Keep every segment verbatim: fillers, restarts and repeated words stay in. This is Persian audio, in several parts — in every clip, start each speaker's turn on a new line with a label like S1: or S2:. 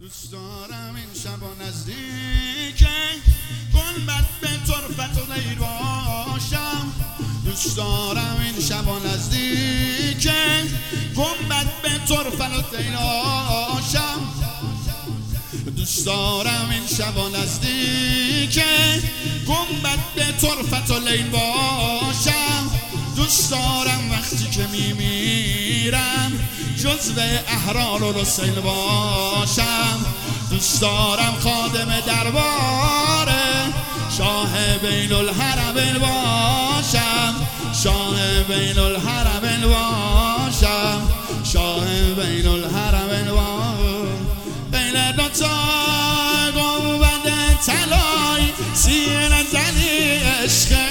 S1: دوست دارم این شب نزدیک گنبد به طرفت و دیر باشم. دوست دارم این شب نزدیک گنبد به طرفت و دیر باشم. دوست دارم این شب نزدیک گنبد به طرفت و لیل باشم. دوست دارم وقتی که میمیرم جزو احرار و رسیل باشم. دوست دارم خادم دربار شاه بین الحرمین باشم. شاه بین الحرمین باشم. شاه بین الحرمین باشم. بین دوتا گنبد طلایی سینه زنی عشقه.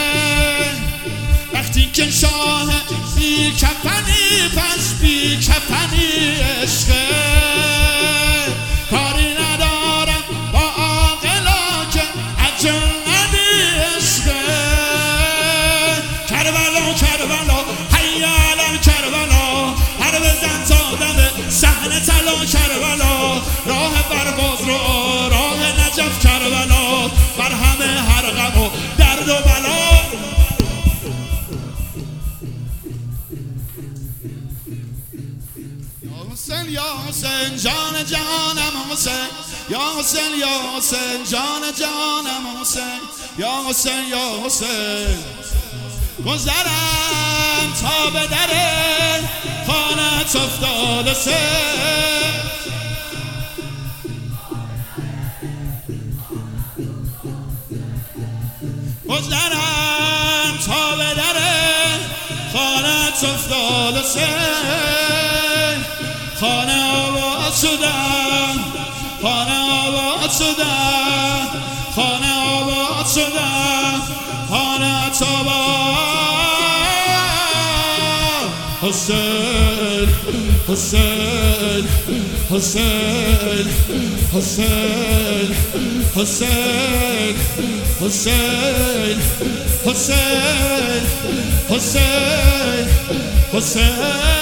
S1: وقتی که شاه بی کفنی پس بی کفنی عشقه. کاری ندارم با عاقلا که اجنبی عشقه. کربلا کربلا حیالا کربلا هر بزن تا دم صحنه طلا کربلا. راه برباز رو راه نجف کربلا بر همه هر غم و درد و بلا. حسین یا حسین جان جانم حسین یا حسین یا حسین جان جانم حسین یا حسین یا حسین. گذرم تا به در خانت افتاده سه. گذرم تا به در خانت افتاده سه. خانه آباد شدم خانه آباد شدم خانه آباد شدم خانه آباد. حسین حسین حسین حسین حسین حسین حسین حسین حسین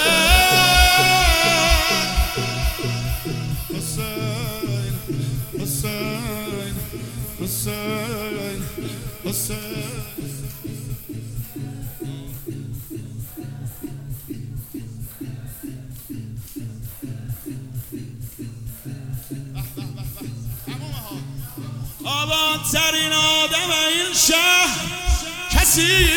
S1: حسین حسین. آبادترین آدم این شهر کسی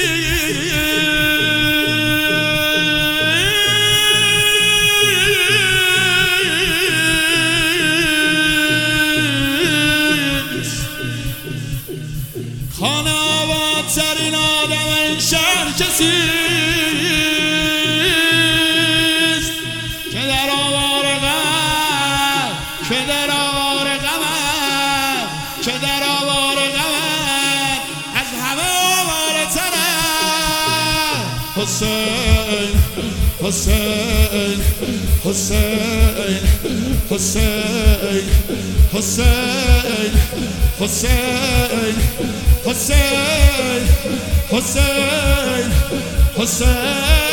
S1: خانه آبادترین آدم این شهر کسی که در آوار غم که در آوار غم که در آوار غم از همه آوارتره. حسین حسین حسین حسین حسین حسین حسین حسین حسین